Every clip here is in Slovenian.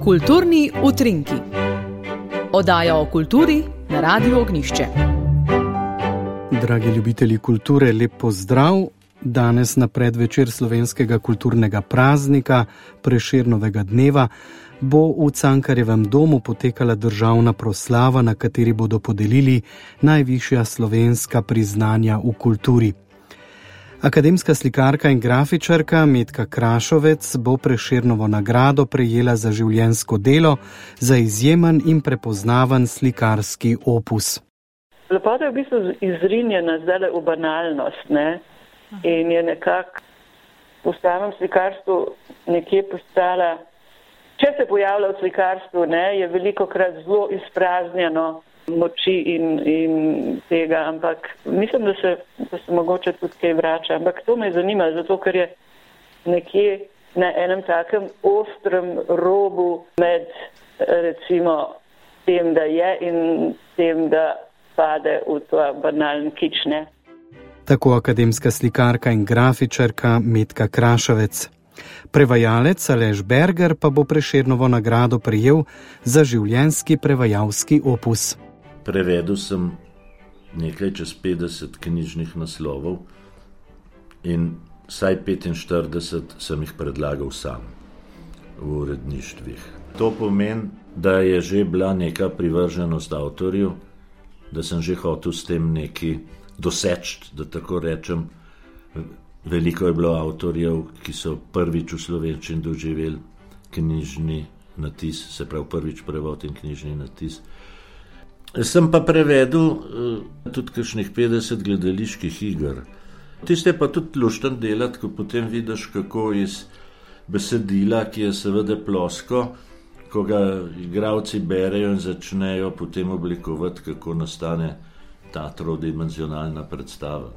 Kulturni utrinki. Oddaja o kulturi na Radiu Ognjišče. Dragi ljubitelji kulture, lep pozdrav. Danes na predvečer slovenskega kulturnega praznika, Prešernovega dneva, bo v Cankarjevem domu potekala državna proslava, na kateri bodo podelili najvišja slovenska priznanja v kulturi. Akademska slikarka in grafičarka Metka Krašovec bo Prešernovo nagrado prejela za življenjsko delo, za izjemen in prepoznaven slikarski opus. Lepota je v bistvu izrinjena zdaj v banalnost, ne? In je nekako v samem slikarstvu nekje postala, če se pojavlja v slikarstvu, ne, je velikokrat zelo izpraznjeno moči in tega, ampak mislim, da se mogoče tudi kaj vrača. Ampak to me zanima, zato ker je nekje na enem takem ostrem robu med recimo tem, da je in tem, da pade v to banalni kič, ne. Tako akademska slikarka in grafičarka Metka Krašovec. Prevajalec Aleš Berger pa bo Prešernovo nagrado prejel za življenjski prevajalski opus. Prevedel sem nekaj čez 50 knjižnih naslovov in vsaj 45 sem jih predlagal sam v uredništvih. To pomeni, da je že bila neka privrženost avtorju, da sem že hotel s tem neki doseči, da tako rečem. Veliko je bilo avtorjev, ki so prvič v slovenščini doživeli knjižni natis, se pravi prvič prevod in knjižni natis. Sem pa prevedel tudi kakšnih 50 gledaliških iger. Tiste pa tudi lušten delati, ko potem vidiš, kako iz besedila, ki je seveda plosko, ko ga igralci berejo in začnejo potem oblikovati, kako nastane ta trodimenzionalna predstava.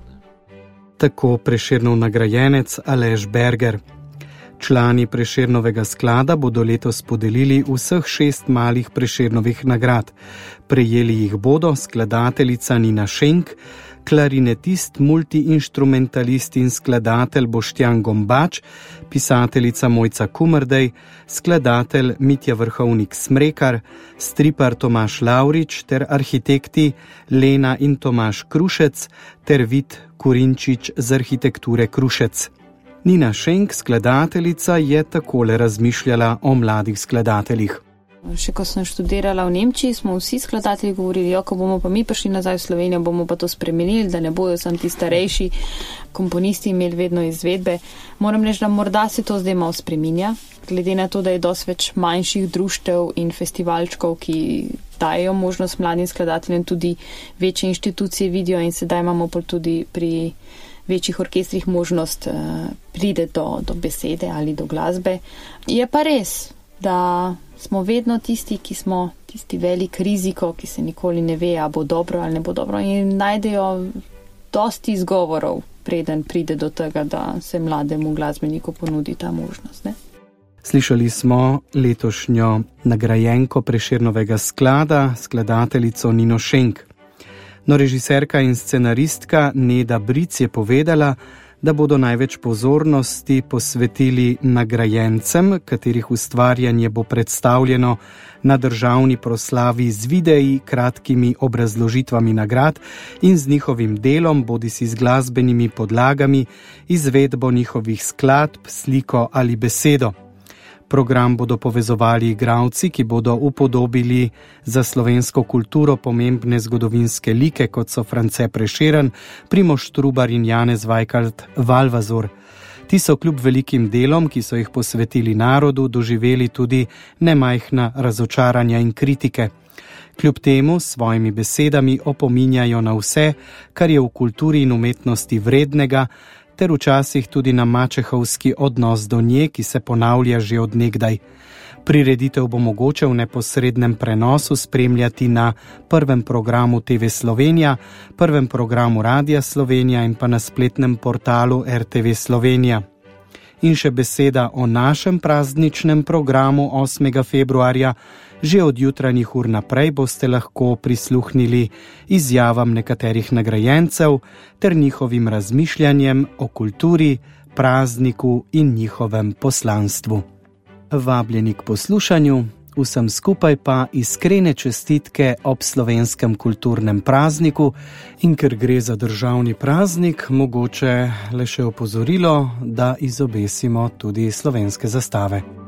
Tako Prešernov nagrajenec Aleš Berger. Člani Prešernovega sklada bodo letos podelili vseh 6 malih Prešernovih nagrad. Prejeli jih bodo skladateljica Nina Šenk, klarinetist, multiinštrumentalist in skladatelj Boštjan Gombač, pisateljica Mojca Kumrdej, skladatelj Mitja Vrhovnik Smrekar, stripar Tomaž Lavrič ter arhitekti Lena in Tomaž Krušec ter Vid Kurinčič z arhitekture Krušec. Nina Šenk, skladateljica, je takole razmišljala o mladih skladateljih. Še ko sem študirala v Nemčiji, smo vsi skladatelji govorili, ko bomo pa mi prišli nazaj v Slovenijo, bomo pa to spremenili, da ne bojo sam ti starejši komponisti imeli vedno izvedbe. Moram reči, da morda se to zdaj malo spreminja, glede na to, da je dosti več manjših društev in festivalčkov, ki dajo možnost mladim skladateljem, tudi večje inštitucije vidijo in sedaj imamo pa tudi pri večjih orkestrih možnost pride do besede ali do glasbe. Je pa res, da smo vedno tisti, ki smo tisti velik riziko, ki se nikoli ne ve, a bo dobro ali ne bo dobro, in najdejo dosti izgovorov, preden pride do tega, da se mlademu glasbeniku ponudi ta možnost, ne? Slišali smo letošnjo nagrajenko Prešernovega sklada, skladateljico Nino Šenk. No, režiserka in scenaristka Neda Bric je povedala, da bodo največ pozornosti posvetili nagrajencem, katerih ustvarjanje bo predstavljeno na državni proslavi z videi, kratkimi obrazložitvami nagrad in z njihovim delom, bodisi z glasbenimi podlagami, izvedbo njihovih skladb, sliko ali besedo. Program bodo povezovali igralci, ki bodo upodobili za slovensko kulturo pomembne zgodovinske like, kot so France Prešeren, Primož Trubar in Janez Vajkard Valvazor. Ti so kljub velikim delom, ki so jih posvetili narodu, doživeli tudi nemajhna razočaranja in kritike. Kljub temu s svojimi besedami opominjajo na vse, kar je v kulturi in umetnosti vrednega, ter včasih tudi na mačehovski odnos do nje, ki se ponavlja že od nekdaj. Prireditev bo mogoče v neposrednem prenosu spremljati na prvem programu TV Slovenija, prvem programu Radia Slovenija in pa na spletnem portalu RTV Slovenija. In še beseda o našem prazničnem programu 8. februarja. Že od jutranjih ur naprej boste lahko prisluhnili izjavam nekaterih nagrajencev ter njihovim razmišljanjem o kulturi, prazniku in njihovem poslanstvu. Vabljeni k poslušanju, vsem skupaj pa iskrene čestitke ob slovenskem kulturnem prazniku in ker gre za državni praznik, mogoče le še opozorilo, da izobesimo tudi slovenske zastave.